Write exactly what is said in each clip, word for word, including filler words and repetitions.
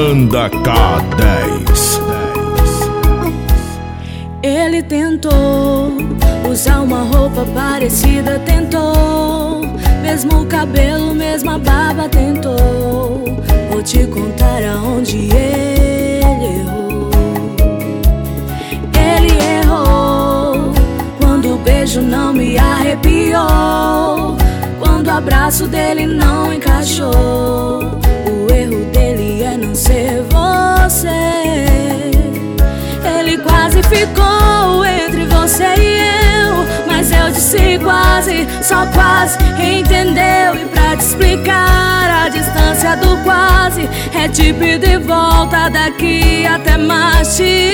Banda K dez. Ele tentou usar uma roupa parecida, tentou, mesmo o cabelo, mesma barba, tentou. Vou te contar aonde ele errou. Ele errou quando o beijo não me arrepiou, quando o abraço dele não encaixou. O erro dele é não ser você. Ele quase ficou entre você e eu, mas eu disse quase, só quase, entendeu? E pra te explicar a distância do quase, é te pedir de volta daqui até Marte.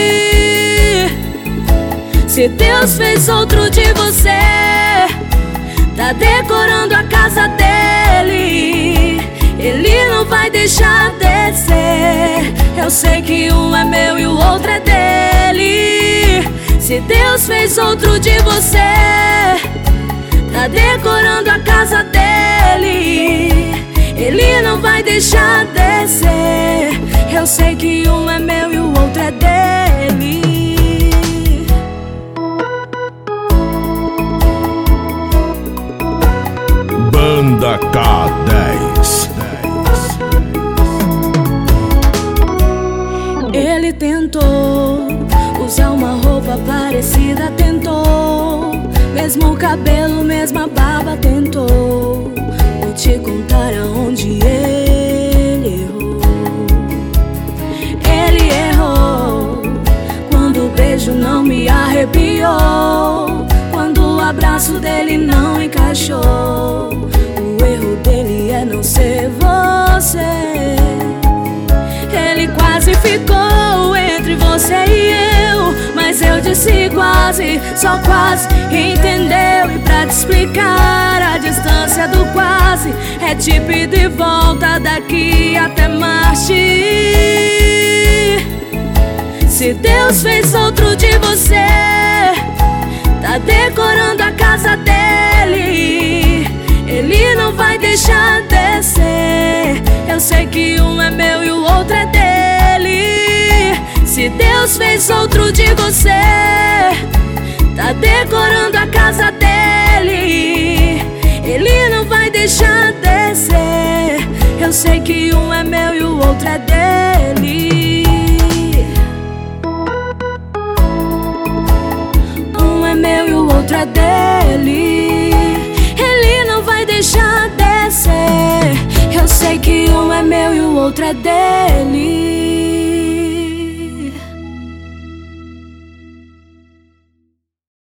Se Deus fez outro de você, tá decorando a casa dele, ele não vai deixar descer. Eu sei que um é meu e o outro é dele. Se Deus fez outro de você, tá decorando a casa dele, ele não vai deixar descer. Eu sei que um é meu e o outro é dele. Banda K dez. Ele tentou usar uma roupa parecida, tentou, mesmo o cabelo, mesma barba, tentou. Vou te contar aonde ele errou. Ele errou quando o beijo não me arrepiou, quando o abraço dele não encaixou. O erro dele é não ser você. Ele quase ficou entre você e eu, mas eu disse quase, só quase, entendeu? E pra te explicar a distância do quase, é te pedir de volta daqui até Marte. Se Deus fez outro de você, tá decorando a casa dele, ele não vai deixar descer. Eu sei que um é meu e o outro é dele. Se Deus fez outro de você, tá decorando a casa dele, ele não vai deixar descer. Eu sei que um é meu e o outro é dele. Um é meu e o outro é dele, ele não vai deixar descer. Eu sei que um é meu e o outro é dele.